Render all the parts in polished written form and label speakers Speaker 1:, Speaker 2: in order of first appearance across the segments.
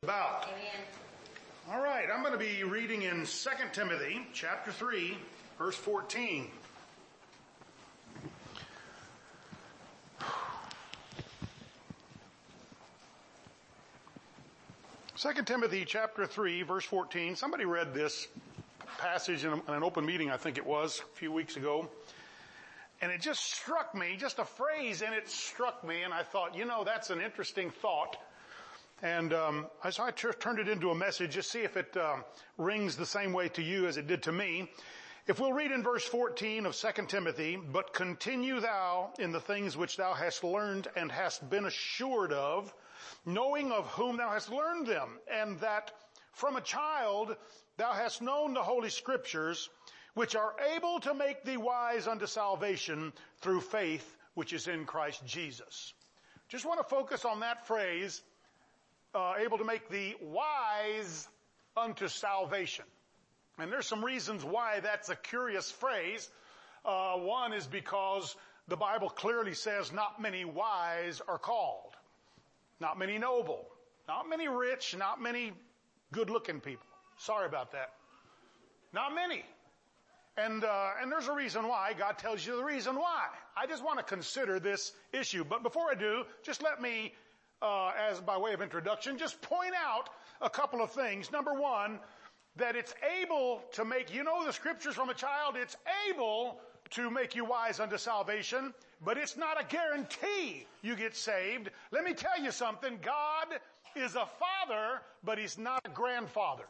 Speaker 1: about.
Speaker 2: Amen.
Speaker 1: All right, I'm going to be reading in 2 Timothy chapter 3, verse 14. Second Timothy chapter 3, verse 14. Somebody read this passage in an open meeting, I think it was, a few weeks ago. And it just struck me, just a phrase in it struck me, and I thought, that's an interesting thought. And so I turned it into a message, just see if it rings the same way to you as it did to me. If we'll read in verse 14 of 2 Timothy, "But continue thou in the things which thou hast learned and hast been assured of, knowing of whom thou hast learned them, and that from a child thou hast known the Holy Scriptures, which are able to make thee wise unto salvation through faith which is in Christ Jesus." Just want to focus on that phrase, able to make thee wise unto salvation. And there's some reasons why that's a curious phrase. One is because the Bible clearly says not many wise are called. Not many noble. Not many rich. Not many good-looking people. Sorry about that. Not many. And there's a reason why. God tells you the reason why. I just want to consider this issue. But before I do, just let me, as by way of introduction, just point out a couple of things. Number one, that it's able to make, the Scriptures from a child, it's able to make you wise unto salvation, but it's not a guarantee you get saved. Let me tell you something. God is a father, but He's not a grandfather.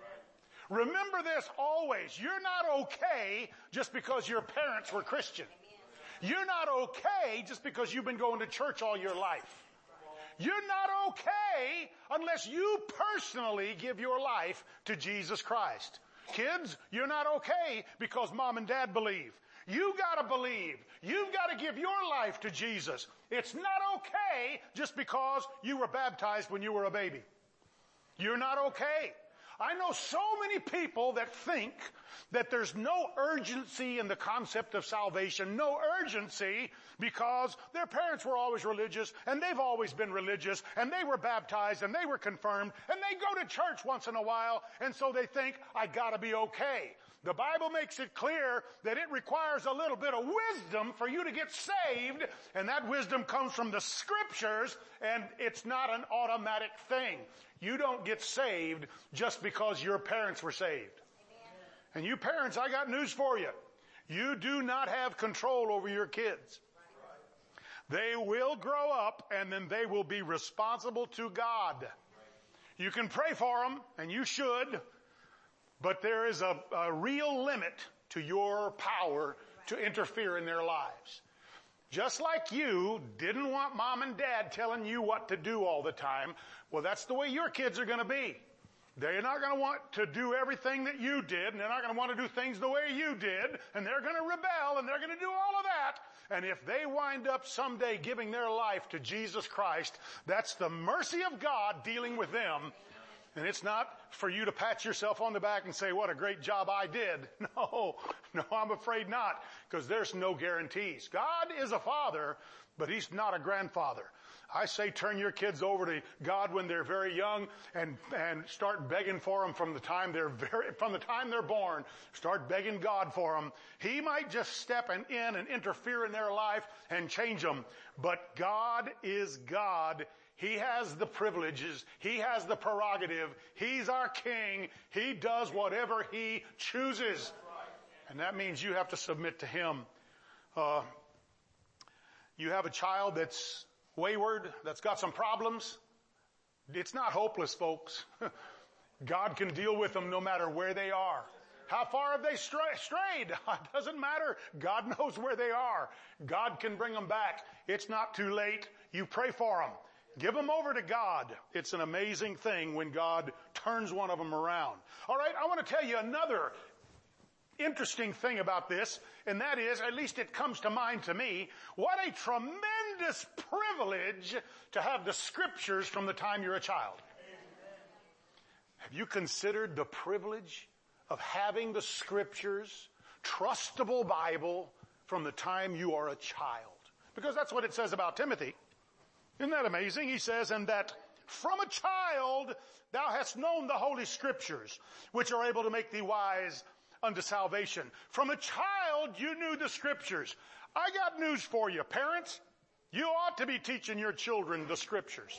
Speaker 1: Remember this always. You're not okay just because your parents were Christian. You're not okay just because you've been going to church all your life. You're not okay unless you personally give your life to Jesus Christ. Kids, you're not okay because mom and dad believe. You gotta believe. You've gotta give your life to Jesus. It's not okay just because you were baptized when you were a baby. You're not okay. I know so many people that think that there's no urgency in the concept of salvation, no urgency because their parents were always religious and they've always been religious and they were baptized and they were confirmed and they go to church once in a while and so they think, I gotta be okay. The Bible makes it clear that it requires a little bit of wisdom for you to get saved, and that wisdom comes from the Scriptures, and it's not an automatic thing. You don't get saved just because your parents were saved. Amen. And you parents, I got news for you. You do not have control over your kids. They will grow up, and then they will be responsible to God. You can pray for them, and you should, but there is a real limit to your power to interfere in their lives. Just like you didn't want mom and dad telling you what to do all the time, well, that's the way your kids are going to be. They're not going to want to do everything that you did, and they're not going to want to do things the way you did, and they're going to rebel, and they're going to do all of that. And if they wind up someday giving their life to Jesus Christ, that's the mercy of God dealing with them. And it's not for you to pat yourself on the back and say, what a great job I did. No, I'm afraid not, because there's no guarantees. God is a father, but He's not a grandfather. I say turn your kids over to God when they're very young and start begging for them from the time they're born. Start begging God for them. He might just step in and interfere in their life and change them. But God is God. He has the privileges. He has the prerogative. He's our king. He does whatever He chooses. And that means you have to submit to Him. You have a child that's wayward, that's got some problems. It's not hopeless, folks. God can deal with them no matter where they are. How far have they strayed? It doesn't matter. God knows where they are. God can bring them back. It's not too late. You pray for them. Give them over to God. It's an amazing thing when God turns one of them around. All right, I want to tell you another interesting thing about this, and that is, at least it comes to mind to me, what a tremendous privilege to have the Scriptures from the time you're a child. Amen. Have you considered the privilege of having the Scriptures, trustable Bible, from the time you are a child? Because that's what it says about Timothy. Isn't that amazing? He says, and that from a child child, thou hast known the Holy Scriptures, which are able to make thee wise unto salvation. From a child, you knew the Scriptures. I got news for you, parents. You ought to be teaching your children the Scriptures.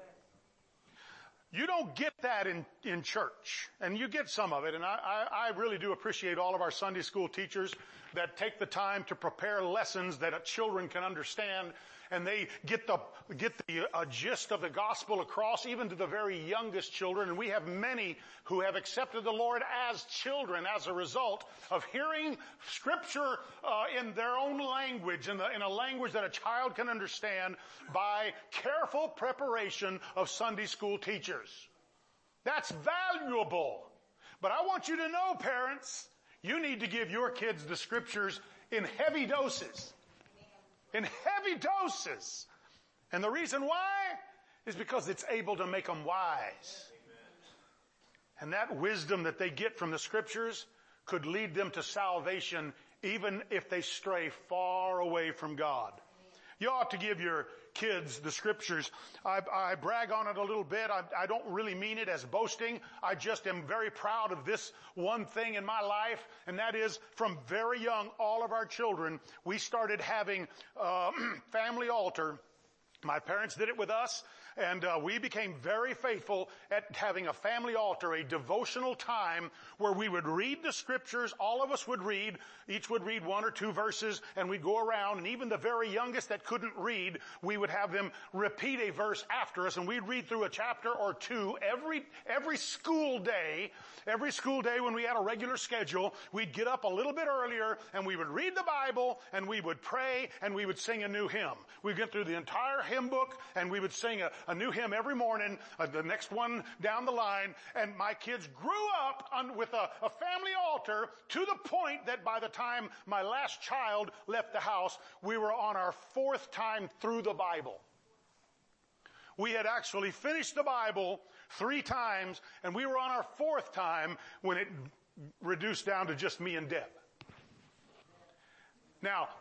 Speaker 1: You don't get that in church, and you get some of it, and I really do appreciate all of our Sunday school teachers that take the time to prepare lessons that children can understand, and they get the gist of the gospel across even to the very youngest children. And we have many who have accepted the Lord as children as a result of hearing Scripture in their own language, in a language that a child can understand by careful preparation of Sunday school teachers. That's valuable. But I want you to know, parents, you need to give your kids the Scriptures in heavy doses. In heavy doses. And the reason why is because it's able to make them wise. And that wisdom that they get from the Scriptures could lead them to salvation even if they stray far away from God. You ought to give your kids the Scriptures. I brag on it a little bit. I don't really mean it as boasting. I just am very proud of this one thing in my life, and that is from very young, all of our children, we started having family altar. My parents did it with us, and we became very faithful at having a family altar, a devotional time where we would read the Scriptures. All of us would read. Each would read 1 or 2 verses, and we'd go around, and even the very youngest that couldn't read, we would have them repeat a verse after us, and we'd read through a chapter or 2 every school day. Every school day when we had a regular schedule, we'd get up a little bit earlier, and we would read the Bible, and we would pray, and we would sing a new hymn. We'd get through the entire hymn book, and we would sing a new hymn every morning, the next one down the line. And my kids grew up with a family altar to the point that by the time my last child left the house, we were on our 4th time through the Bible. We had actually finished the Bible 3 times, and we were on our 4th time when it reduced down to just me and Deb. Now,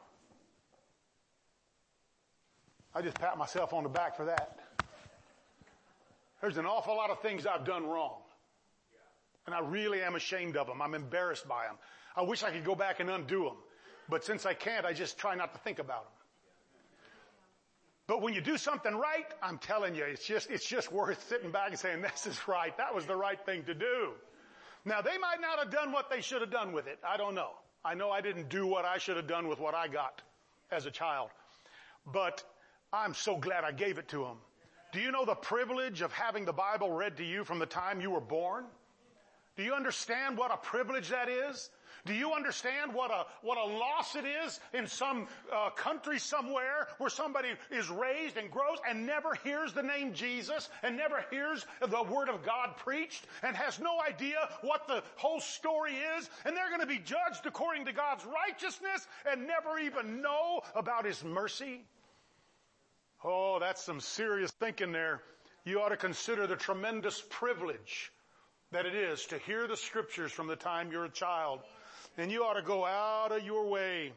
Speaker 1: I just pat myself on the back for that. There's an awful lot of things I've done wrong. And I really am ashamed of them. I'm embarrassed by them. I wish I could go back and undo them. But since I can't, I just try not to think about them. But when you do something right, I'm telling you, it's just worth sitting back and saying, this is right. That was the right thing to do. Now, they might not have done what they should have done with it. I don't know. I know I didn't do what I should have done with what I got as a child. But I'm so glad I gave it to them. Do you know the privilege of having the Bible read to you from the time you were born? Do you understand what a privilege that is? Do you understand what a loss it is in some country somewhere where somebody is raised and grows and never hears the name Jesus and never hears the Word of God preached and has no idea what the whole story is, and they're going to be judged according to God's righteousness and never even know about His mercy? Oh, that's some serious thinking there. You ought to consider the tremendous privilege that it is to hear the Scriptures from the time you're a child. And you ought to go out of your way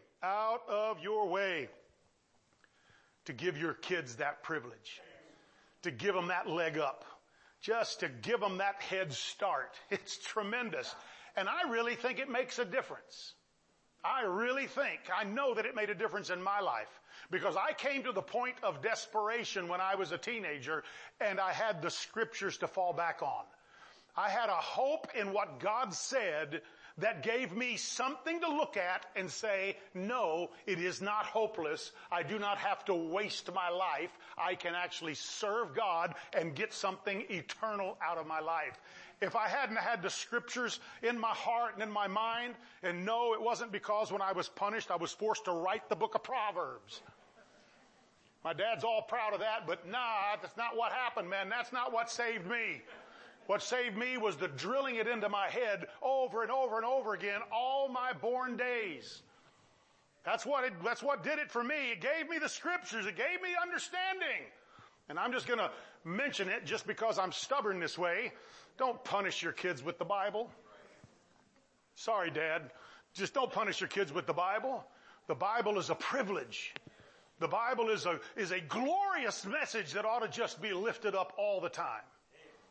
Speaker 1: to give your kids that privilege, to give them that leg up, just to give them that head start. It's tremendous. And I really think it makes a difference. I know that it made a difference in my life, because I came to the point of desperation when I was a teenager, and I had the Scriptures to fall back on. I had a hope in what God said that gave me something to look at and say, no, it is not hopeless. I do not have to waste my life. I can actually serve God and get something eternal out of my life. If I hadn't had the Scriptures in my heart and in my mind, and no, it wasn't because when I was punished, I was forced to write the book of Proverbs. My dad's all proud of that, but nah, that's not what happened, man. That's not what saved me. What saved me was the drilling it into my head over and over and over again all my born days. That's what did it for me. It gave me the Scriptures. It gave me understanding. And I'm just going to mention it just because I'm stubborn this way. Don't punish your kids with the Bible. Sorry, Dad. Just don't punish your kids with the Bible. The Bible is a privilege. The Bible is a glorious message that ought to just be lifted up all the time.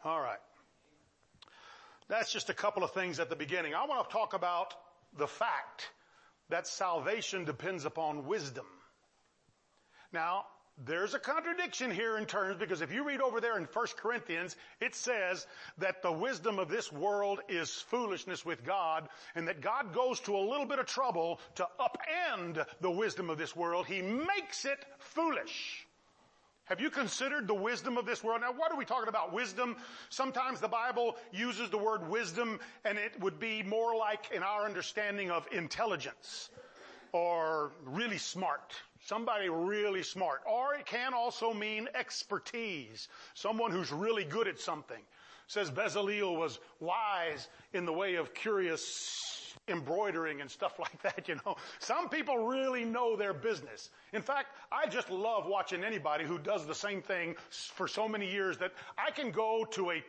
Speaker 1: All right. That's just a couple of things at the beginning. I want to talk about the fact that salvation depends upon wisdom. Now, there's a contradiction here in terms, because if you read over there in 1 Corinthians, it says that the wisdom of this world is foolishness with God, and that God goes to a little bit of trouble to upend the wisdom of this world. He makes it foolish. Have you considered the wisdom of this world? Now, what are we talking about? Wisdom? Sometimes the Bible uses the word wisdom, and it would be more like in our understanding of intelligence or really smart. Somebody really smart. Or it can also mean expertise. Someone who's really good at something. It says Bezalel was wise in the way of curious embroidering and stuff like that, you know. Some people really know their business. In fact, I just love watching anybody who does the same thing for so many years that I can go to a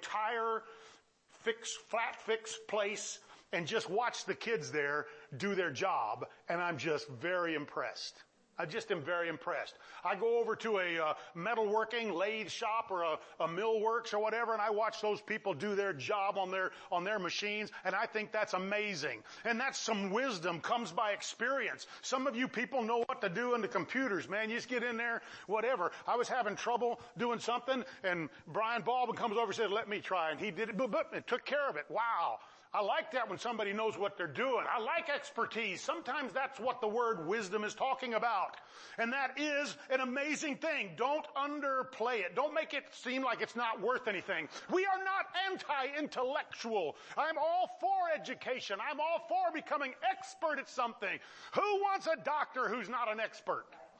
Speaker 1: flat fix place and just watch the kids there do their job, and I'm just very impressed. I just am very impressed. I go over to a metalworking lathe shop or a mill works or whatever, and I watch those people do their job on their machines, and I think that's amazing. And that's some wisdom, comes by experience. Some of you people know what to do in the computers, man. You just get in there, whatever. I was having trouble doing something, and Brian Baldwin comes over and says, let me try, and he did it, and took care of it. Wow. I like that when somebody knows what they're doing. I like expertise. Sometimes that's what the word wisdom is talking about. And that is an amazing thing. Don't underplay it. Don't make it seem like it's not worth anything. We are not anti-intellectual. I'm all for education. I'm all for becoming expert at something. Who wants a doctor who's not an expert?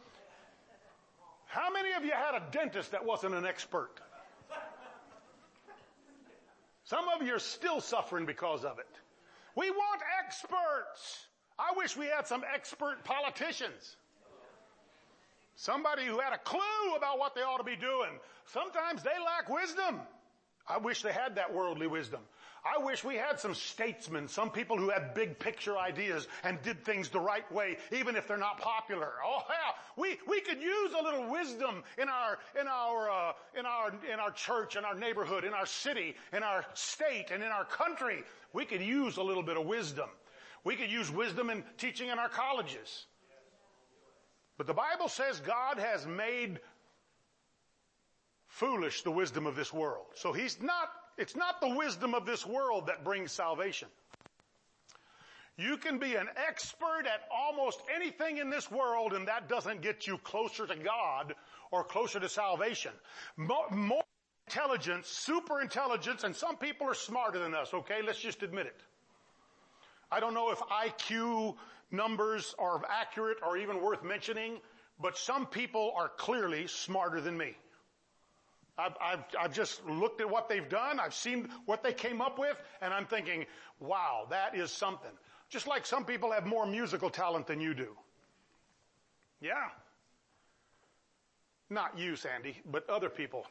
Speaker 1: How many of you had a dentist that wasn't an expert? Some of you are still suffering because of it. We want experts. I wish we had some expert politicians. Somebody who had a clue about what they ought to be doing. Sometimes they lack wisdom. I wish they had that worldly wisdom. I wish we had some statesmen, some people who had big picture ideas and did things the right way, even if they're not popular. Oh yeah, we could use a little wisdom in our church, in our neighborhood, in our city, in our state, and in our country. We could use a little bit of wisdom. We could use wisdom in teaching in our colleges. But the Bible says God has made foolish the wisdom of this world. So it's not the wisdom of this world that brings salvation. You can be an expert at almost anything in this world, and that doesn't get you closer to God or closer to salvation. More intelligence, super intelligence, and some people are smarter than us, okay? Let's just admit it. I don't know if IQ numbers are accurate or even worth mentioning, but some people are clearly smarter than me. I've just looked at what they've done. I've seen what they came up with, and I'm thinking, wow, that is something. Just like some people have more musical talent than you do. Yeah. Not you, Sandy, but other people.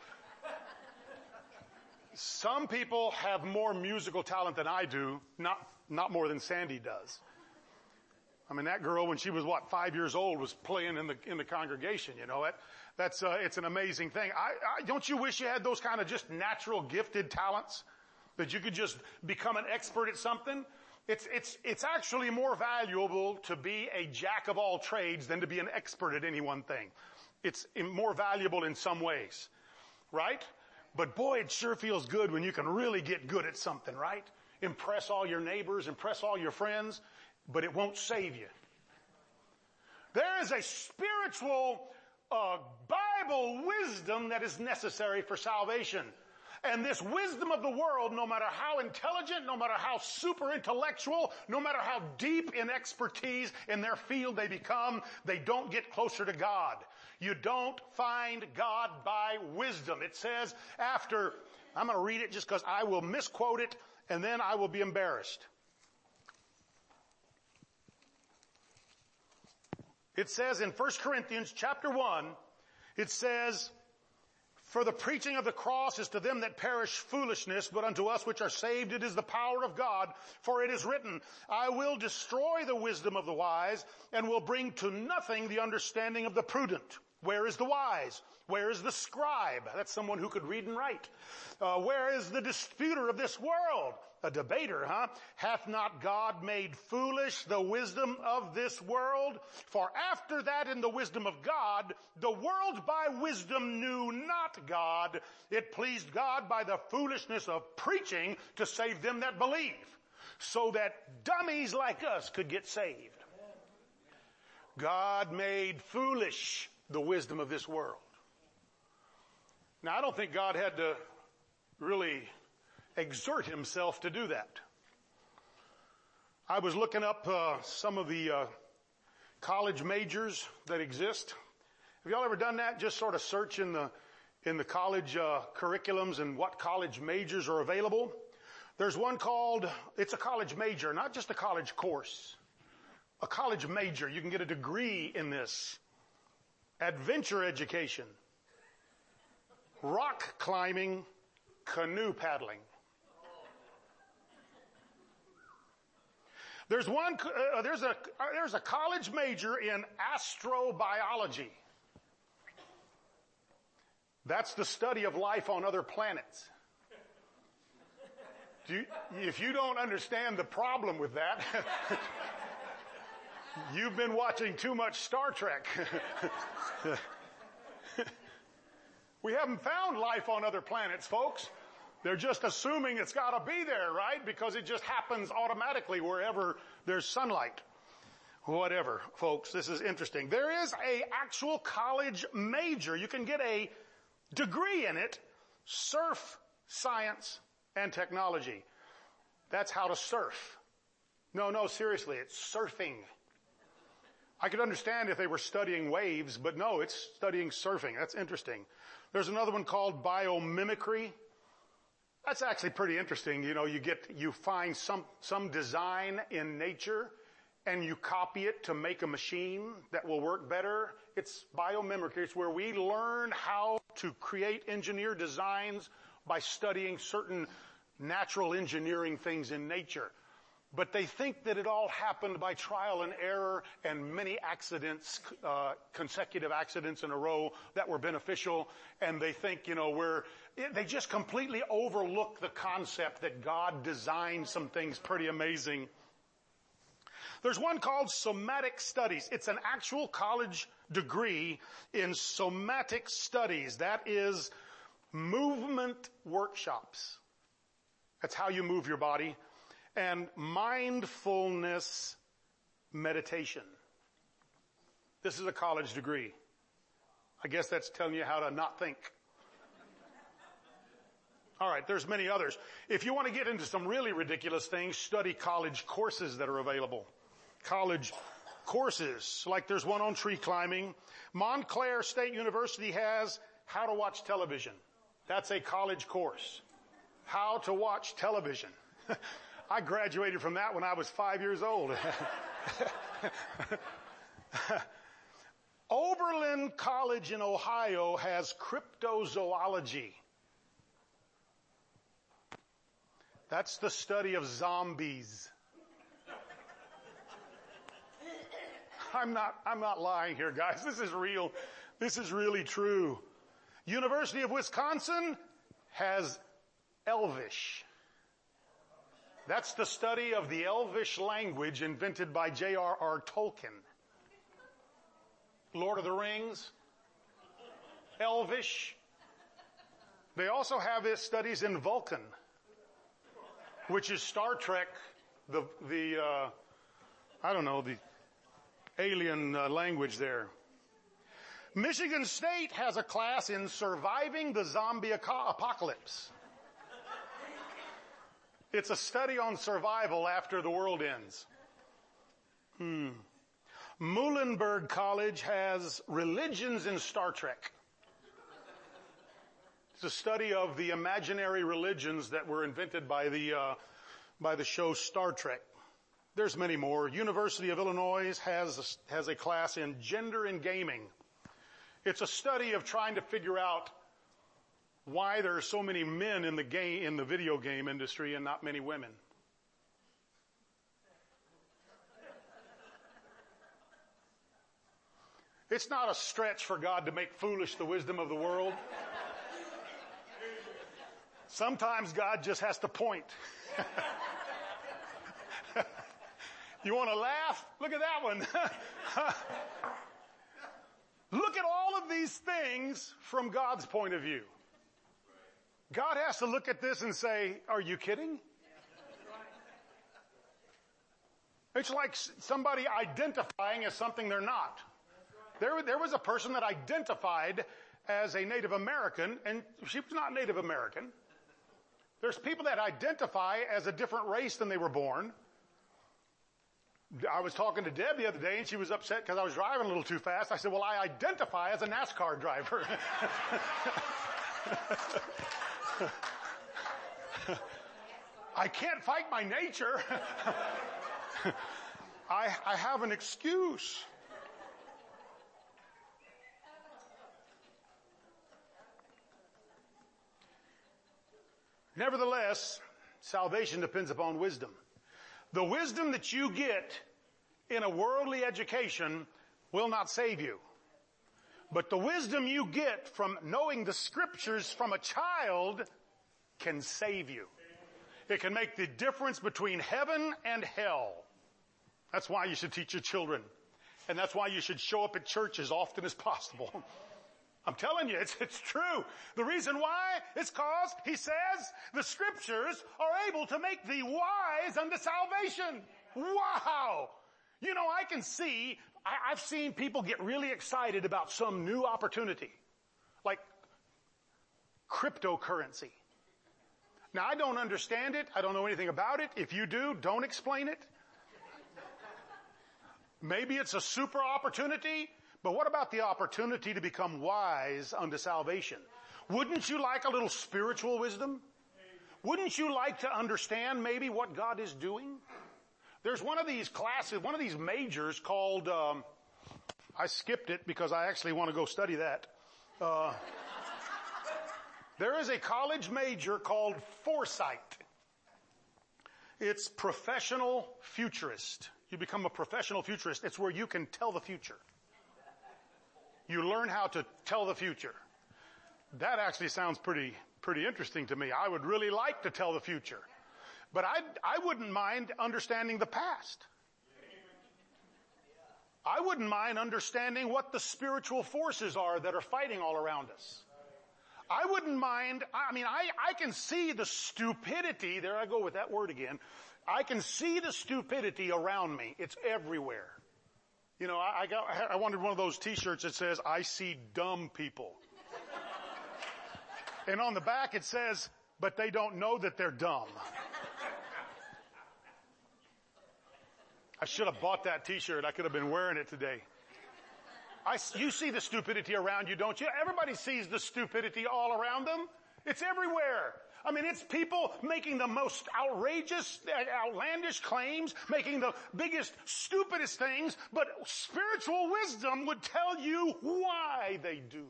Speaker 1: Some people have more musical talent than I do, not more than Sandy does. I mean, that girl, when she was, 5 years old, was playing in the congregation, you know. It's an amazing thing. Don't you wish you had those kind of just natural gifted talents? That you could just become an expert at something? It's actually more valuable to be a jack of all trades than to be an expert at any one thing. It's more valuable in some ways. Right? But boy, it sure feels good when you can really get good at something, right? Impress all your neighbors, impress all your friends. But it won't save you. There is a spiritual Bible wisdom that is necessary for salvation. And this wisdom of the world, no matter how intelligent, no matter how super intellectual, no matter how deep in expertise in their field they become, they don't get closer to God. You don't find God by wisdom. It says after, I'm going to read it just because I will misquote it and then I will be embarrassed. It says in 1 Corinthians chapter 1, it says, for the preaching of the cross is to them that perish foolishness, but unto us which are saved it is the power of God. For it is written, I will destroy the wisdom of the wise, and will bring to nothing the understanding of the prudent. Where is the wise? Where is the scribe? That's someone who could read and write. Where is the disputer of this world? A debater, huh? Hath not God made foolish the wisdom of this world? For after that in the wisdom of God, the world by wisdom knew not God. It pleased God by the foolishness of preaching to save them that believe, so that dummies like us could get saved. God made foolish the wisdom of this world. Now, I don't think God had to really exert himself to do that. I was looking up some of the college majors that exist. Have y'all ever done that? Just sort of search in the college curriculums and what college majors are available. There's one called, it's a college major, not just a college course. A college major. You can get a degree in this. Adventure education, rock climbing, canoe paddling. There's a college major in astrobiology. That's the study of life on other planets. If you don't understand the problem with that, you've been watching too much Star Trek. We haven't found life on other planets, folks. They're just assuming it's got to be there, right? Because it just happens automatically wherever there's sunlight. Whatever, folks, this is interesting. There is a actual college major. You can get a degree in it, surf, science, and technology. That's how to surf. No, seriously, it's surfing. I could understand if they were studying waves, but no, it's studying surfing. That's interesting. There's another one called biomimicry. That's actually pretty interesting. You know, you find some design in nature and you copy it to make a machine that will work better. It's biomimicry. It's where we learn how to create engineer designs by studying certain natural engineering things in nature. But they think that it all happened by trial and error and many accidents, consecutive accidents in a row that were beneficial. And they think, they just completely overlook the concept that God designed some things pretty amazing. There's one called somatic studies. It's an actual college degree in somatic studies. That is movement workshops. That's how you move your body. And mindfulness meditation. This is a college degree. I guess that's telling you how to not think. All right, there's many others. If you want to get into some really ridiculous things, study college courses that are available. College courses, like there's one on tree climbing. Montclair State University has how to watch television. That's a college course. How to watch television. I graduated from that when I was 5 years old. Oberlin College in Ohio has cryptozoology. That's the study of zombies. I'm not lying here, guys. This is real. This is really true. University of Wisconsin has Elvish. That's the study of the Elvish language invented by J.R.R. Tolkien. Lord of the Rings, Elvish. They also have studies in Vulcan, which is Star Trek, the alien language there. Michigan State has a class in surviving the zombie apocalypse. It's a study on survival after the world ends. Muhlenberg College has religions in Star Trek. It's a study of the imaginary religions that were invented by the show Star Trek. There's many more. University of Illinois has a class in gender in gaming. It's a study of trying to figure out why there are so many men in the video game industry and not many women. It's not a stretch for God to make foolish the wisdom of the world. Sometimes God just has to point. You want to laugh? Look at that one. Look at all of these things from God's point of view. God has to look at this and say, are you kidding? It's like somebody identifying as something they're not. There was a person that identified as a Native American, and she was not Native American. There's people that identify as a different race than they were born. I was talking to Deb the other day, and she was upset because I was driving a little too fast. I said, well, I identify as a NASCAR driver. I can't fight my nature. I have an excuse. Nevertheless, salvation depends upon wisdom. The wisdom that you get in a worldly education will not save you. But the wisdom you get from knowing the scriptures from a child can save you. It can make the difference between heaven and hell. That's why you should teach your children. And that's why you should show up at church as often as possible. I'm telling you, it's true. The reason why is because he says the scriptures are able to make thee wise unto salvation. Wow! You know, I can see, I've seen people get really excited about some new opportunity, like cryptocurrency. Now, I don't understand it. I don't know anything about it. If you do, don't explain it. Maybe it's a super opportunity. But what about the opportunity to become wise unto salvation? Wouldn't you like a little spiritual wisdom? Wouldn't you like to understand maybe what God is doing? There's one of these classes, one of these majors called, I skipped it because I actually want to go study that. There is a college major called Foresight. It's professional futurist. You become a professional futurist. It's where you can tell the future. You learn how to tell the future. That actually sounds pretty interesting to me. I would really like to tell the future. But I wouldn't mind understanding the past. I wouldn't mind understanding what the spiritual forces are that are fighting all around us. I wouldn't mind, I can see the stupidity, there I go with that word again. I can see the stupidity around me. It's everywhere. You know, I wanted one of those t-shirts that says, I see dumb people. And on the back it says, but they don't know that they're dumb. I should have bought that t-shirt. I could have been wearing it today. You see the stupidity around you, don't you? Everybody sees the stupidity all around them. It's everywhere. I mean, it's people making the most outrageous, outlandish claims, making the biggest, stupidest things, but spiritual wisdom would tell you why they do.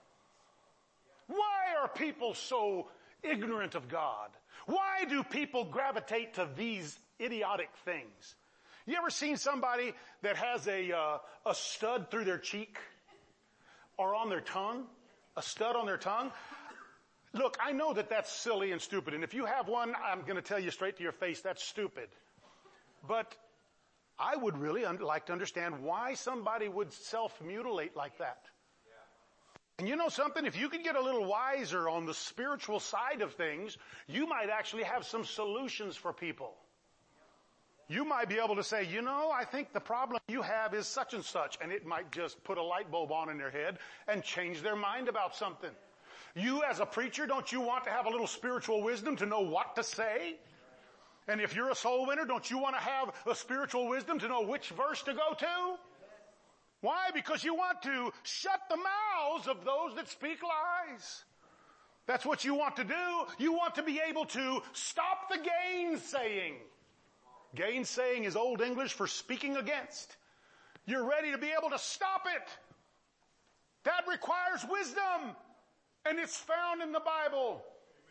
Speaker 1: Why are people so ignorant of God? Why do people gravitate to these idiotic things? You ever seen somebody that has a stud through their cheek or on their tongue? A stud on their tongue? Look, I know that that's silly and stupid, and if you have one, I'm going to tell you straight to your face, that's stupid. But I would really like to understand why somebody would self-mutilate like that. And you know something? If you could get a little wiser on the spiritual side of things, you might actually have some solutions for people. You might be able to say, you know, I think the problem you have is such and such, and it might just put a light bulb on in their head and change their mind about something. You as a preacher, don't you want to have a little spiritual wisdom to know what to say? And if you're a soul winner, don't you want to have a spiritual wisdom to know which verse to go to? Why? Because you want to shut the mouths of those that speak lies. That's what you want to do. You want to be able to stop the gainsaying. Gainsaying is Old English for speaking against. You're ready to be able to stop it. That requires wisdom. And it's found in the Bible.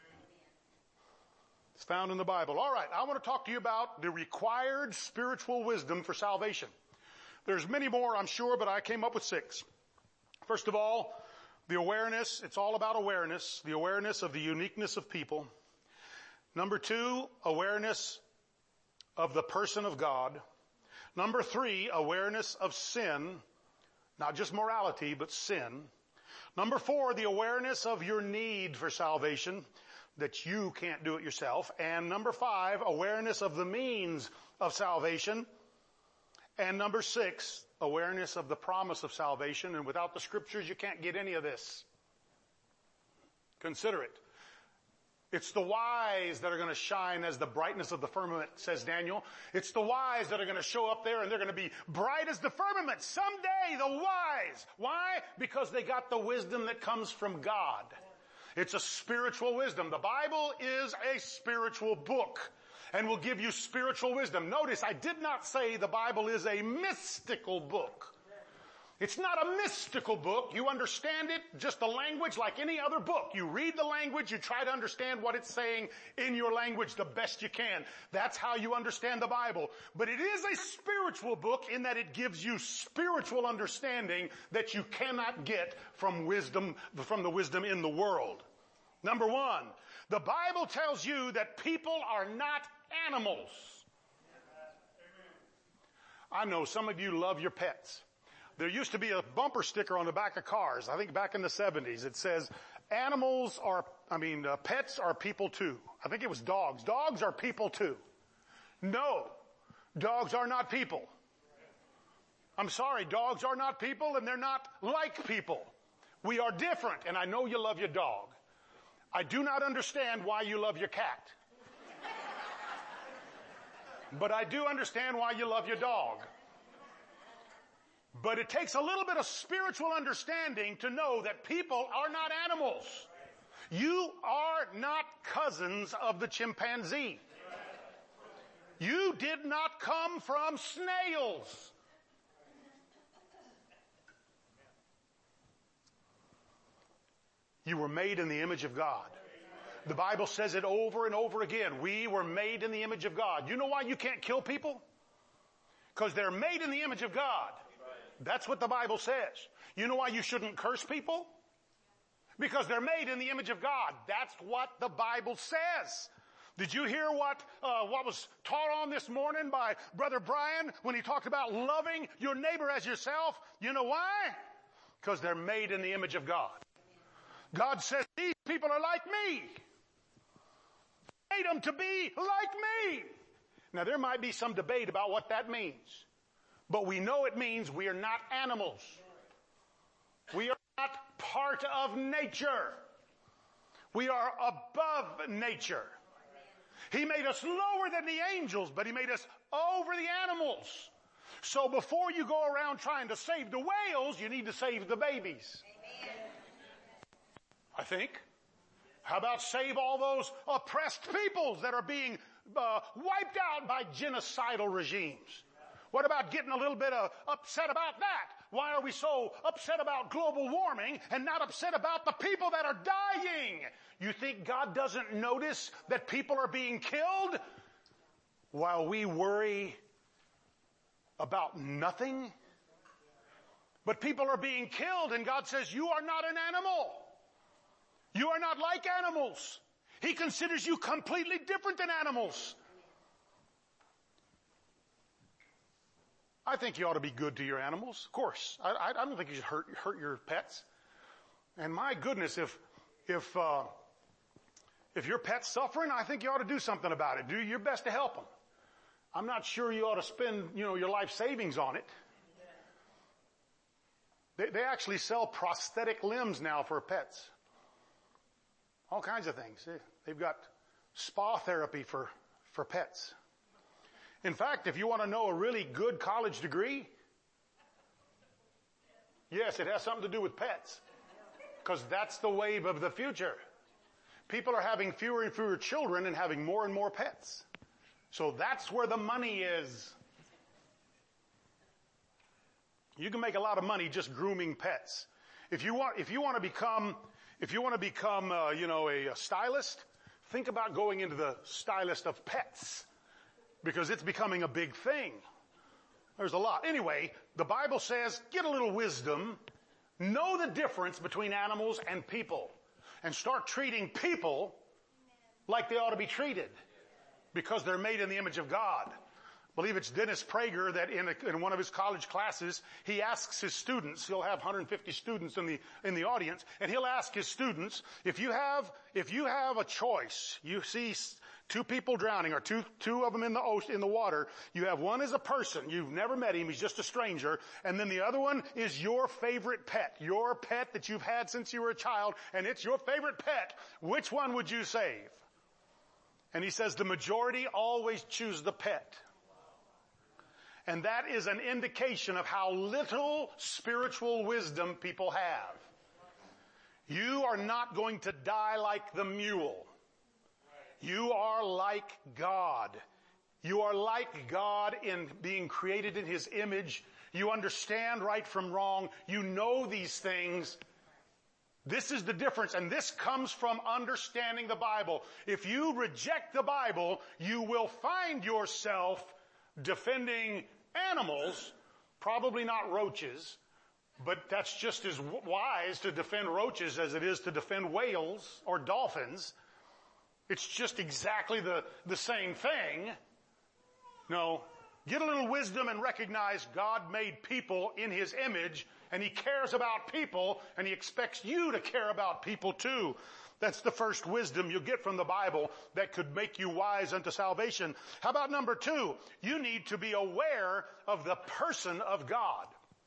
Speaker 1: It's found in the Bible. All right, I want to talk to you about the required spiritual wisdom for salvation. There's many more, I'm sure, but I came up with 6. First of all, the awareness. It's all about awareness. The awareness of the uniqueness of people. Number 2, awareness of the person of God. Number 3, awareness of sin. Not just morality, but sin. Number 4, the awareness of your need for salvation, that you can't do it yourself. And number 5, awareness of the means of salvation. And number 6, awareness of the promise of salvation. And without the scriptures, you can't get any of this. Consider it. It's the wise that are going to shine as the brightness of the firmament, says Daniel. It's the wise that are going to show up there and they're going to be bright as the firmament. Someday, the wise. Why? Because they got the wisdom that comes from God. It's a spiritual wisdom. The Bible is a spiritual book and will give you spiritual wisdom. Notice, I did not say the Bible is a mystical book. It's not a mystical book. You understand it, just the language, like any other book. You read the language, you try to understand what it's saying in your language the best you can. That's how you understand the Bible. But it is a spiritual book in that it gives you spiritual understanding that you cannot get from the wisdom in the world. Number 1, the Bible tells you that people are not animals. I know some of you love your pets. There used to be a bumper sticker on the back of cars, I think back in the 70s. It says, pets are people too. I think it was dogs. Dogs are people too. No, dogs are not people. I'm sorry, dogs are not people and they're not like people. We are different, and I know you love your dog. I do not understand why you love your cat. But I do understand why you love your dog. But it takes a little bit of spiritual understanding to know that people are not animals. You are not cousins of the chimpanzee. You did not come from snails. You were made in the image of God. The Bible says it over and over again. We were made in the image of God. You know why you can't kill people? Because they're made in the image of God. That's what the Bible says. You know why you shouldn't curse people? Because they're made in the image of God. That's what the Bible says. Did you hear what was taught on this morning by Brother Brian when he talked about loving your neighbor as yourself? You know why? Because they're made in the image of God. God says these people are like me. Made them to be like me. Now there might be some debate about what that means. But we know it means we are not animals. We are not part of nature. We are above nature. He made us lower than the angels, but he made us over the animals. So before you go around trying to save the whales, you need to save the babies. I think. How about save all those oppressed peoples that are being wiped out by genocidal regimes? What about getting a little bit upset about that? Why are we so upset about global warming and not upset about the people that are dying? You think God doesn't notice that people are being killed while we worry about nothing? But people are being killed and God says, you are not an animal. You are not like animals. He considers you completely different than animals. I think you ought to be good to your animals. Of course. I don't think you should hurt your pets. And my goodness, if your pet's suffering, I think you ought to do something about it. Do your best to help them. I'm not sure you ought to spend, your life savings on it. They actually sell prosthetic limbs now for pets. All kinds of things. They've got spa therapy for pets. In fact, if you want to know a really good college degree, yes, it has something to do with pets. Because that's the wave of the future. People are having fewer and fewer children and having more and more pets. So that's where the money is. You can make a lot of money just grooming pets. If you want to become a stylist, think about going into the stylist of pets. Because it's becoming a big thing. There's a lot. Anyway, the Bible says, get a little wisdom, know the difference between animals and people, and start treating people like they ought to be treated because they're made in the image of God. I believe it's Dennis Prager that in one of his college classes, he asks his students, he'll have 150 students in the audience, and he'll ask his students, if you have a choice, you see two people drowning, or two of them in the ocean, in the water, you have one as a person, you've never met him, he's just a stranger, and then the other one is your favorite pet, your pet that you've had since you were a child, and it's your favorite pet. Which one would you save? And he says the majority always choose the pet. And that is an indication of how little spiritual wisdom people have. You are not going to die like the mule. You are like God. You are like God in being created in His image. You understand right from wrong. You know these things. This is the difference, and this comes from understanding the Bible. If you reject the Bible, you will find yourself defending animals, probably not roaches, but that's just as wise to defend roaches as it is to defend whales or dolphins. It's just exactly the same thing. No, get a little wisdom and recognize God made people in His image, and He cares about people, and He expects you to care about people too. That's the first wisdom you get from the Bible that could make you wise unto salvation. How about number 2? You need to be aware of the person of God.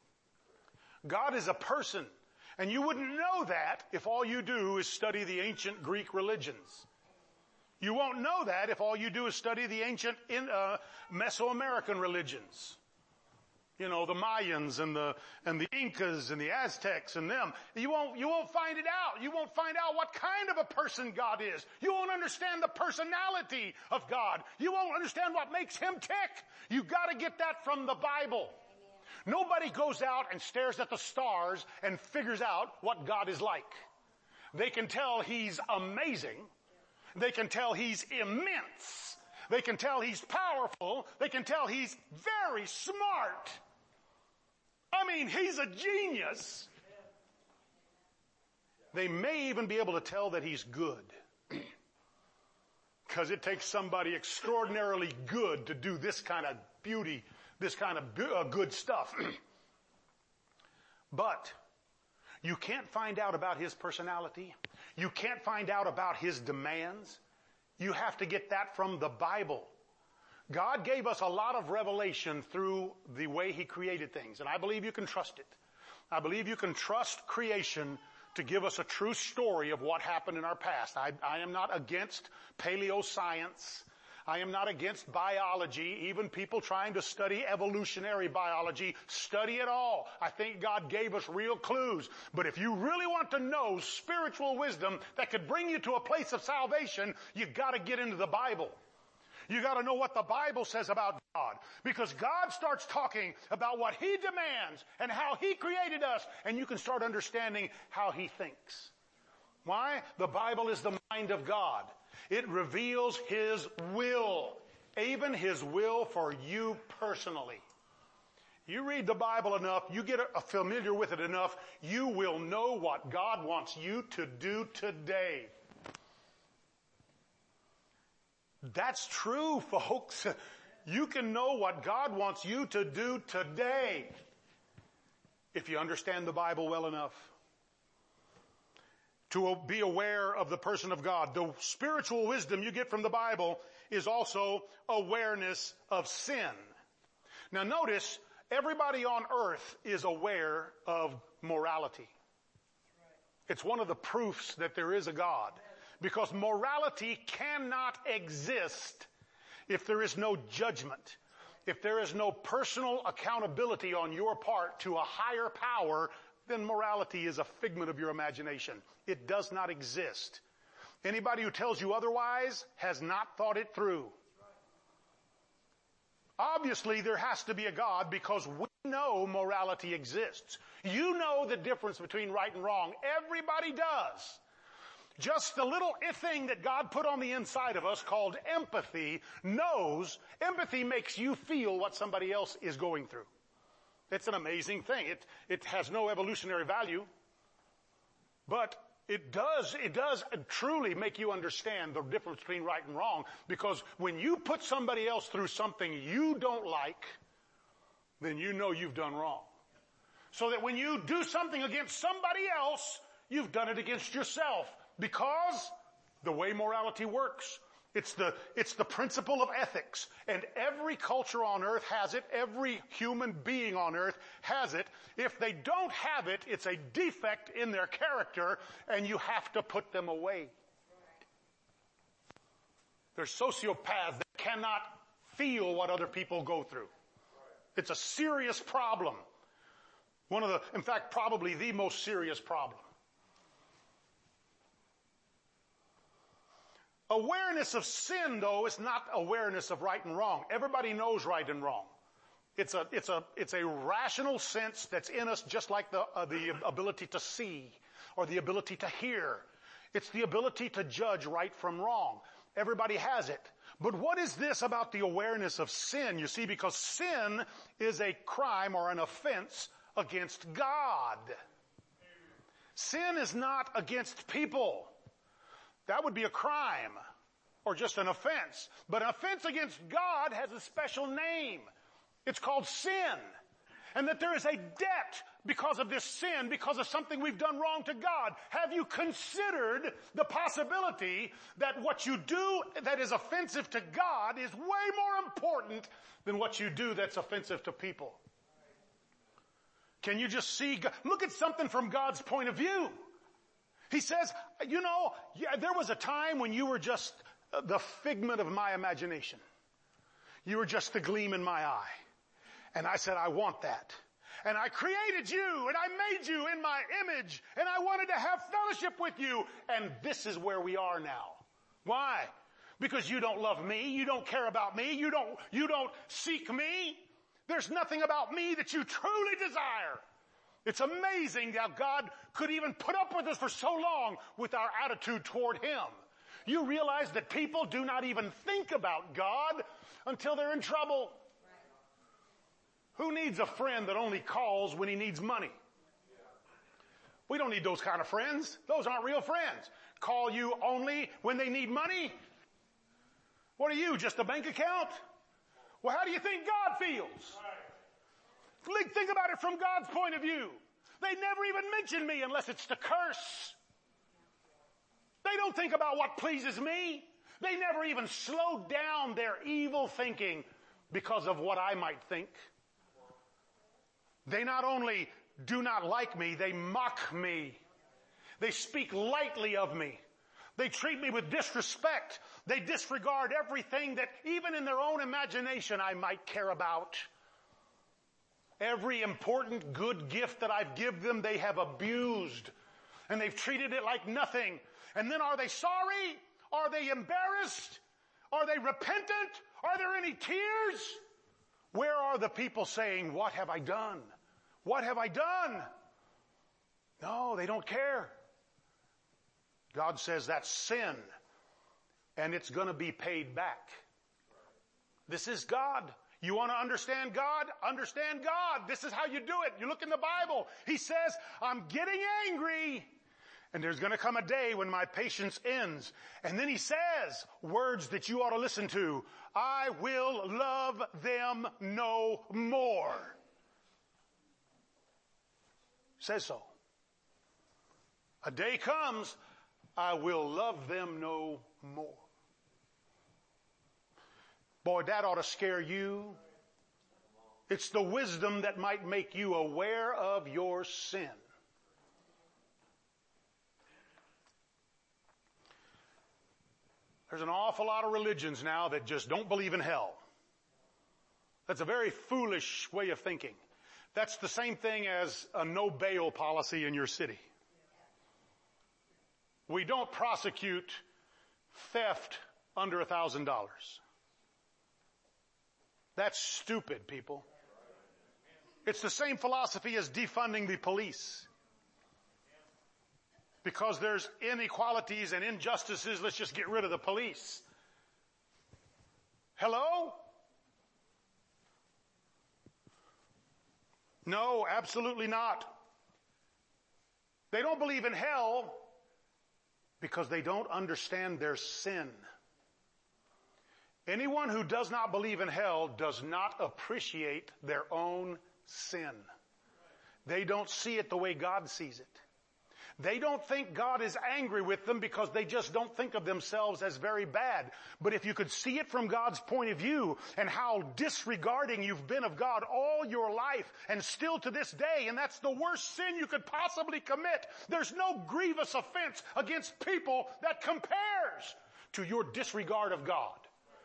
Speaker 1: God is a person, and you wouldn't know that if all you do is study the ancient Greek religions. You won't know that if all you do is study the ancient Mesoamerican religions. You know, the Mayans and the Incas and the Aztecs and them. You won't find it out. You won't find out what kind of a person God is. You won't understand the personality of God. You won't understand what makes Him tick. You've got to get that from the Bible. Nobody goes out and stares at the stars and figures out what God is like. They can tell He's amazing. They can tell He's immense. They can tell He's powerful. They can tell He's very smart. I mean, He's a genius. They may even be able to tell that He's good. Because it takes somebody extraordinarily good to do this kind of beauty, this kind of good stuff. But you can't find out about His personality. You can't find out about His demands. You have to get that from the Bible. God gave us a lot of revelation through the way He created things, and I believe you can trust it. I believe you can trust creation to give us a true story of what happened in our past. I am not against paleoscience. I am not against biology. Even people trying to study evolutionary biology, study it all. I think God gave us real clues. But if you really want to know spiritual wisdom that could bring you to a place of salvation, you've got to get into the Bible. You got to know what the Bible says about God. Because God starts talking about what He demands and how He created us, and you can start understanding how He thinks. Why? The Bible is the mind of God. It reveals His will, even His will for you personally. You read the Bible enough, you get familiar with it enough, you will know what God wants you to do today. That's true, folks. You can know what God wants you to do today if you understand the Bible well enough. To be aware of the person of God. The spiritual wisdom you get from the Bible is also awareness of sin. Now notice, everybody on earth is aware of morality. It's one of the proofs that there is a God. Because morality cannot exist if there is no judgment. If there is no personal accountability on your part to a higher power, then morality is a figment of your imagination. It does not exist. Anybody who tells you otherwise has not thought it through. Obviously, there has to be a God because we know morality exists. You know the difference between right and wrong. Everybody does. just the little thing that God put on the inside of us called empathy empathy makes you feel what somebody else is going through. It's an amazing thing. It has no evolutionary value, but it does truly make you understand the difference between right and wrong, because when you put somebody else through something you don't like, then you know you've done wrong. So that when you do something against somebody else, you've done it against yourself, because the way morality works, it's the principle of ethics, and every culture on earth has it. Every human being on earth has it. If they don't have it, it's a defect in their character, and you have to put them away. They're sociopaths that cannot feel what other people go through. It's a serious problem. In fact, probably the most serious problem. Awareness of sin, though, is not awareness of right and wrong. Everybody knows right and wrong. It's a rational sense that's in us, just like the ability to see or the ability to hear. It's the ability to judge right from wrong. Everybody has it. But what is this about the awareness of sin? You see, because sin is a crime or an offense against God. Sin is not against people. That would be a crime or just an offense. But an offense against God has a special name. It's called sin. And that there is a debt because of this sin, because of something we've done wrong to God. Have you considered the possibility that what you do that is offensive to God is way more important than what you do that's offensive to people? Can you just see? Look at something from God's point of view. He says, there was a time when you were just the figment of my imagination. You were just the gleam in my eye. And I said, I want that. And I created you, and I made you in my image, and I wanted to have fellowship with you. And this is where we are now. Why? Because you don't love me. You don't care about me. You don't seek me. There's nothing about me that you truly desire. It's amazing how God could even put up with us for so long with our attitude toward Him. You realize that people do not even think about God until they're in trouble. Who needs a friend that only calls when he needs money? We don't need those kind of friends. Those aren't real friends. Call you only when they need money? What are you, just a bank account? Well, how do you think God feels? Think about it from God's point of view. They never even mention me unless it's to curse. They don't think about what pleases me. They never even slow down their evil thinking because of what I might think. They not only do not like me, they mock me. They speak lightly of me. They treat me with disrespect. They disregard everything that even in their own imagination I might care about. Every important good gift that I've given them, they have abused. And they've treated it like nothing. And then are they sorry? Are they embarrassed? Are they repentant? Are there any tears? Where are the people saying, what have I done? What have I done? No, they don't care. God says that's sin. And it's going to be paid back. This is God. You want to understand God? Understand God. This is how you do it. You look in the Bible. He says, I'm getting angry. And there's going to come a day when my patience ends. And then he says words that you ought to listen to. I will love them no more. Says so. A day comes, I will love them no more. Boy, that ought to scare you. It's the wisdom that might make you aware of your sin. There's an awful lot of religions now that just don't believe in hell. That's a very foolish way of thinking. That's the same thing as a no bail policy in your city. We don't prosecute theft under $1,000. That's stupid, people. It's the same philosophy as defunding the police. Because there's inequalities and injustices, let's just get rid of the police. Hello? No, absolutely not. They don't believe in hell because they don't understand their sin. Anyone who does not believe in hell does not appreciate their own sin. They don't see it the way God sees it. They don't think God is angry with them because they just don't think of themselves as very bad. But if you could see it from God's point of view and how disregarding you've been of God all your life and still to this day, and that's the worst sin you could possibly commit. There's no grievous offense against people that compares to your disregard of God.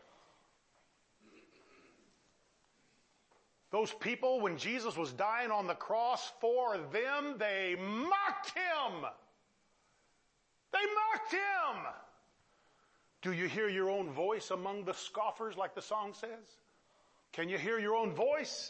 Speaker 1: Those people, when Jesus was dying on the cross for them, they mocked him. They mocked him. Do you hear your own voice among the scoffers, like the song says? Can you hear your own voice?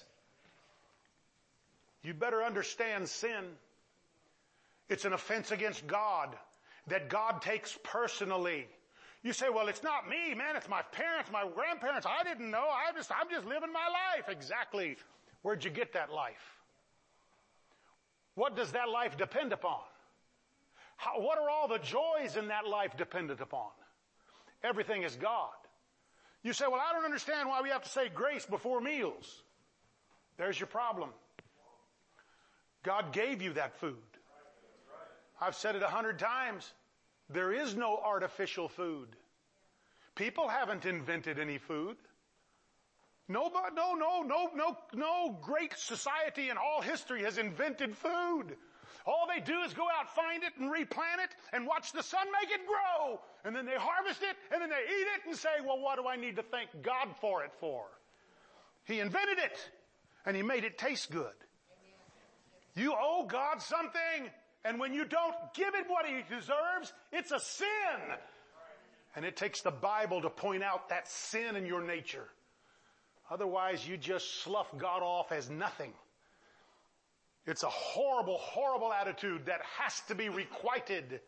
Speaker 1: You better understand sin. It's an offense against God that God takes personally. You say, well, it's not me, man. It's my parents, my grandparents. I didn't know. I'm just living my life. Exactly. Where'd you get that life? What does that life depend upon? What are all the joys in that life dependent upon? Everything is God. You say, well, I don't understand why we have to say grace before meals. There's your problem. God gave you that food. I've said it 100 times. There is no artificial food. People haven't invented any food. No great society in all history has invented food. All they do is go out, find it, and replant it, and watch the sun make it grow. And then they harvest it, and then they eat it, and say, well, what do I need to thank God for it for? He invented it, and He made it taste good. You owe God something. And when you don't give it what He deserves, it's a sin. And it takes the Bible to point out that sin in your nature. Otherwise, you just slough God off as nothing. It's a horrible, horrible attitude that has to be requited.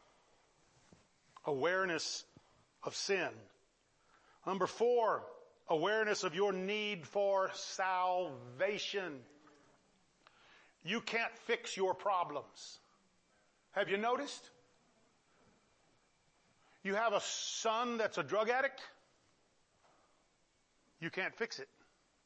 Speaker 1: Awareness of sin. Number 4, awareness of your need for salvation. You can't fix your problems. Have you noticed? You have a son that's a drug addict. You can't fix it.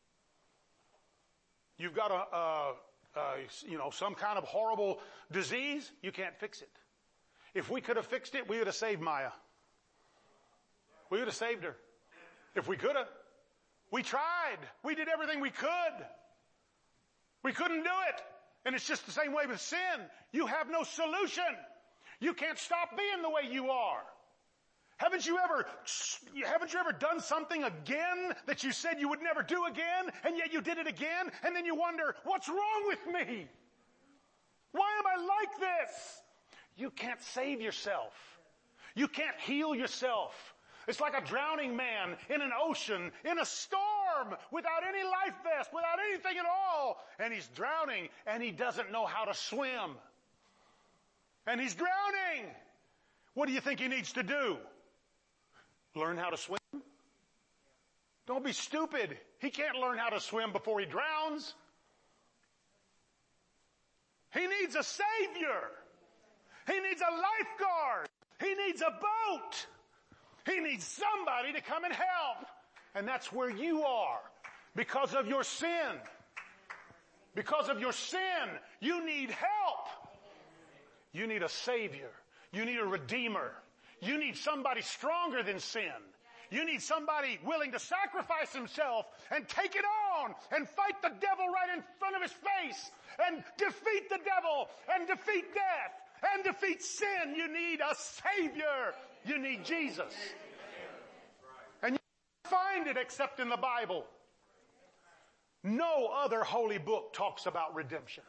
Speaker 1: You've got some kind of horrible disease. You can't fix it. If we could have fixed it, we would have saved Maya. We would have saved her. If we could have. We tried. We did everything we could. We couldn't do it. And it's just the same way with sin. You have no solution. You can't stop being the way you are. Haven't you ever done something again that you said you would never do again, and yet you did it again, and then you wonder, what's wrong with me? Why am I like this? You can't save yourself. You can't heal yourself. It's like a drowning man in an ocean, in a storm, without any life vest, without anything at all. And he's drowning, and he doesn't know how to swim. And he's drowning. What do you think he needs to do? Learn how to swim? Don't be stupid. He can't learn how to swim before he drowns. He needs a savior. He needs a lifeguard. He needs a boat. He needs somebody to come and help. And that's where you are. Because of your sin. Because of your sin, you need help. You need a savior. You need a redeemer. You need somebody stronger than sin. You need somebody willing to sacrifice himself and take it on and fight the devil right in front of his face and defeat the devil and defeat death and defeat sin. You need a savior. You need Jesus. And you can't find it except in the Bible. No other holy book talks about redemption.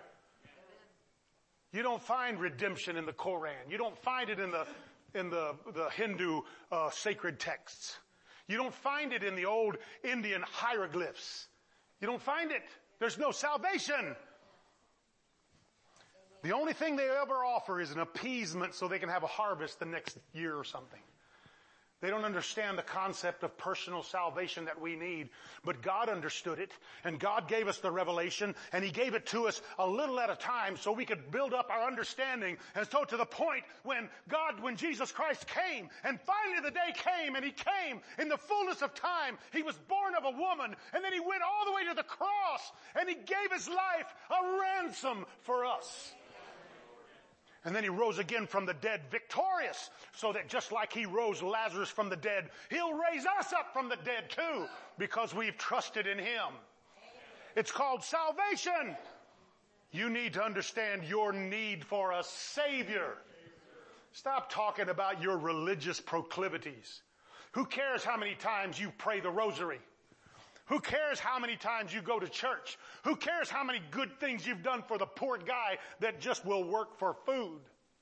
Speaker 1: You don't find redemption in the Koran. You don't find it in the Hindu sacred texts. You don't find it in the old Indian hieroglyphs. You don't find it. There's no salvation. The only thing they ever offer is an appeasement so they can have a harvest the next year or something. They don't understand the concept of personal salvation that we need. But God understood it, and God gave us the revelation, and He gave it to us a little at a time so we could build up our understanding. And so to the point when Jesus Christ came, and finally the day came, and He came in the fullness of time. He was born of a woman, and then He went all the way to the cross, and He gave His life a ransom for us. And then He rose again from the dead victorious, so that just like He rose Lazarus from the dead, He'll raise us up from the dead too, because we've trusted in Him. It's called salvation. You need to understand your need for a Savior. Stop talking about your religious proclivities. Who cares how many times you pray the rosary? Who cares how many times you go to church? Who cares how many good things you've done for the poor guy that just will work for food?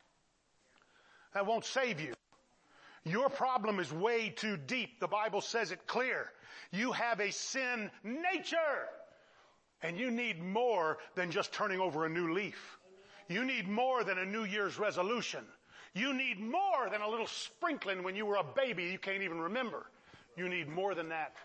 Speaker 1: That won't save you. Your problem is way too deep. The Bible says it clear. You have a sin nature. And you need more than just turning over a new leaf. You need more than a New Year's resolution. You need more than a little sprinkling when you were a baby you can't even remember. You need more than that.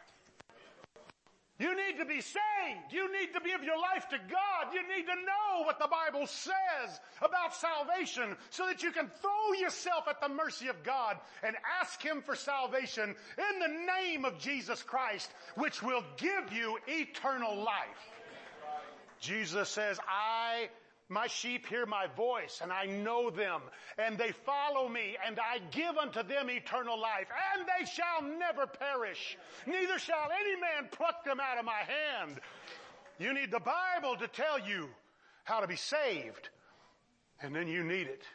Speaker 1: You need to be saved. You need to give your life to God. You need to know what the Bible says about salvation so that you can throw yourself at the mercy of God and ask Him for salvation in the name of Jesus Christ, which will give you eternal life. Jesus says, my sheep hear my voice, and I know them, and they follow me, and I give unto them eternal life, and they shall never perish. Neither shall any man pluck them out of my hand. You need the Bible to tell you how to be saved, and then you need it.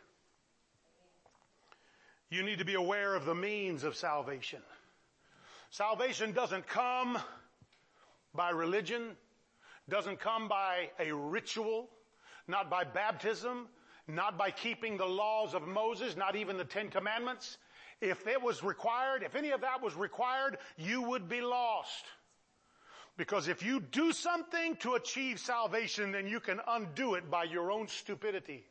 Speaker 1: You need to be aware of the means of salvation. Salvation doesn't come by religion, doesn't come by a ritual, not by baptism, not by keeping the laws of Moses, not even the Ten Commandments. If it was required, if any of that was required, you would be lost. Because if you do something to achieve salvation, then you can undo it by your own stupidity.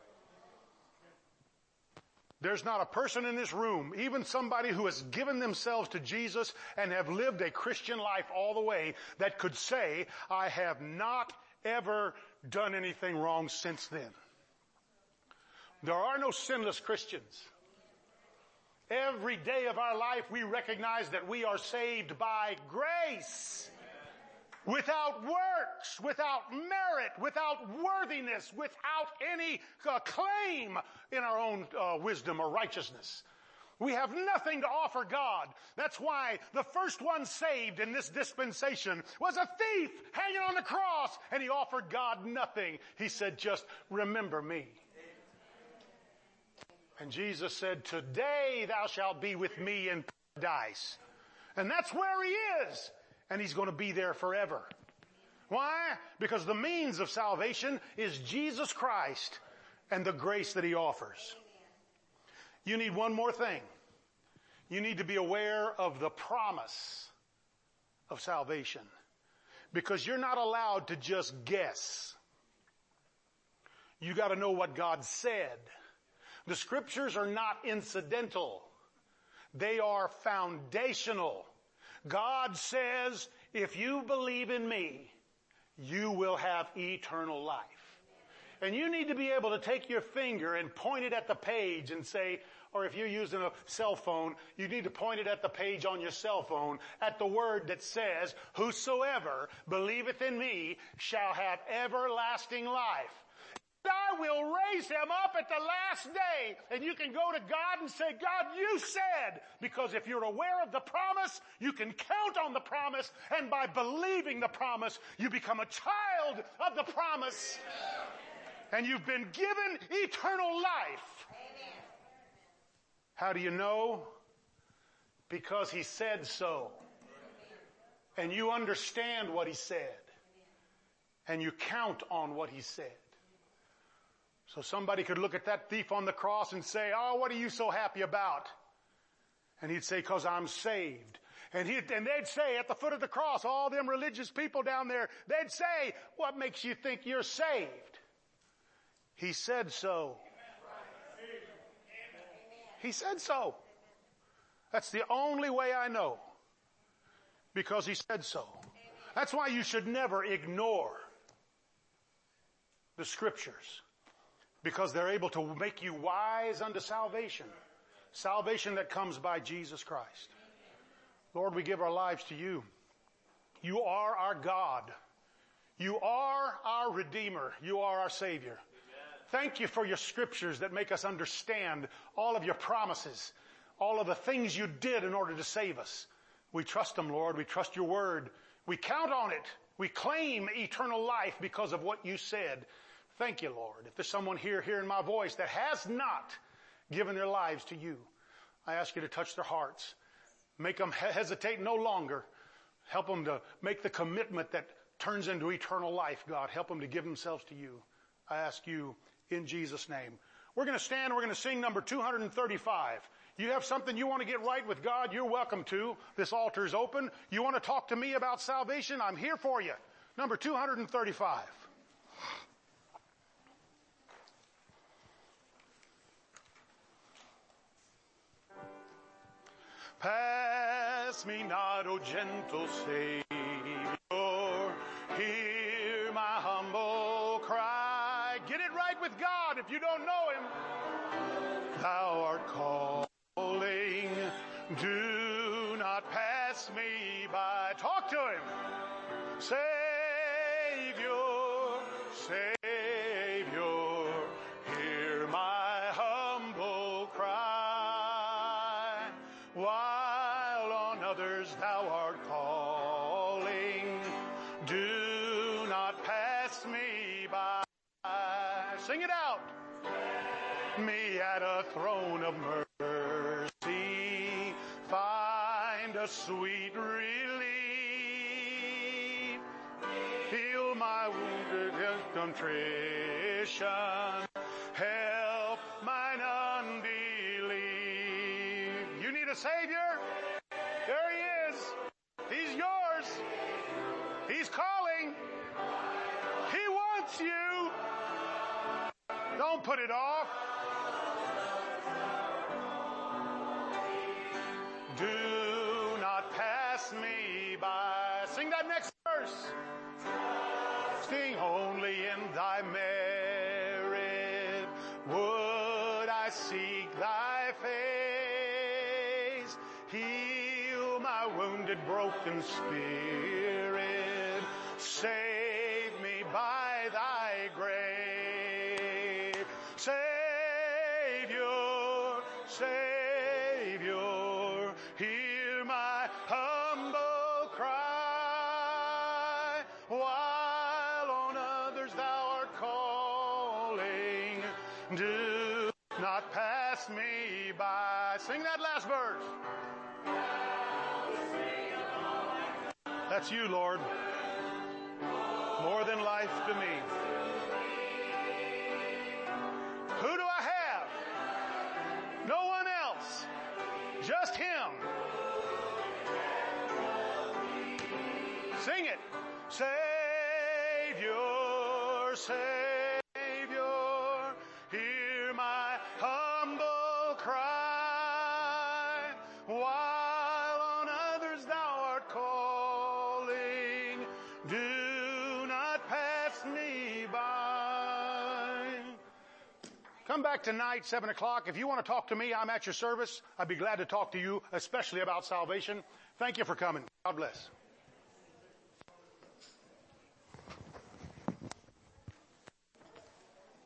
Speaker 1: There's not a person in this room, even somebody who has given themselves to Jesus and have lived a Christian life all the way, that could say, I have not ever done anything wrong since then. There are no sinless Christians. Every day of our life we recognize that we are saved by grace. Without works, without merit, without worthiness, without any claim in our own wisdom or righteousness. We have nothing to offer God. That's why the first one saved in this dispensation was a thief hanging on the cross, and he offered God nothing. He said, just remember me. And Jesus said, today thou shalt be with me in paradise. And that's where He is. And He's going to be there forever. Why? Because the means of salvation is Jesus Christ and the grace that He offers. You need one more thing. You need to be aware of the promise of salvation. Because you're not allowed to just guess. You got to know what God said. The Scriptures are not incidental. They are foundational. God says, if you believe in me, you will have eternal life. And you need to be able to take your finger and point it at the page and say, or if you're using a cell phone, you need to point it at the page on your cell phone at the word that says, whosoever believeth in me shall have everlasting life. I will raise him up at the last day. And you can go to God and say, God, you said. Because if you're aware of the promise, you can count on the promise. And by believing the promise, you become a child of the promise. And you've been given eternal life. How do you know? Because He said so. And you understand what He said. And you count on what He said. So somebody could look at that thief on the cross and say, oh, what are you so happy about? And he'd say, because I'm saved. And they'd say at the foot of the cross, all them religious people down there, they'd say, what makes you think you're saved? He said so. He said so. That's the only way I know. Because he said so. That's why you should never ignore the Scriptures. Because they're able to make you wise unto salvation. Salvation that comes by Jesus Christ. Lord, we give our lives to you. You are our God. You are our Redeemer. You are our Savior. Thank you for your Scriptures that make us understand all of your promises, all of the things you did in order to save us. We trust them, Lord. We trust your word. We count on it. We claim eternal life because of what you said. Thank you, Lord. If there's someone here hearing my voice that has not given their lives to you, I ask you to touch their hearts. Make them hesitate no longer. Help them to make the commitment that turns into eternal life, God. Help them to give themselves to you. I ask you in Jesus' name. We're going to stand. We're going to sing number 235. You have something you want to get right with God, you're welcome to. This altar is open. You want to talk to me about salvation? I'm here for you. Number 235. Pass me not, O gentle Savior, hear my humble cry. Get it right with God if you don't know Him. Thou art calling, do not pass me by. Talk to Him. Savior, Savior, hear my humble cry. While on others thou art calling, do not pass me by. Sing it out. Me at a throne of mercy, find a sweet relief. Heal my wounded contrition, help mine unbelief. You need a Savior? There He is. He's yours. He's calling. He wants you. Don't put it off. Do not pass me by. Sing that next verse. Sing only in thy merit would I seek thy face. Heal my wounded, broken spirit. Save me by thy grace. Savior, Savior, hear my humble cry. While on others thou art calling, do not pass me by. Sing that last verse. That's you, Lord. More than life to me. Who do I have? No one else. Just Him. Sing it. Savior, Savior, hear my humble cry. While on others thou art calling, do not pass me by. Come back tonight, 7 o'clock. If you want to talk to me, I'm at your service. I'd be glad to talk to you, especially about salvation. Thank you for coming. God bless.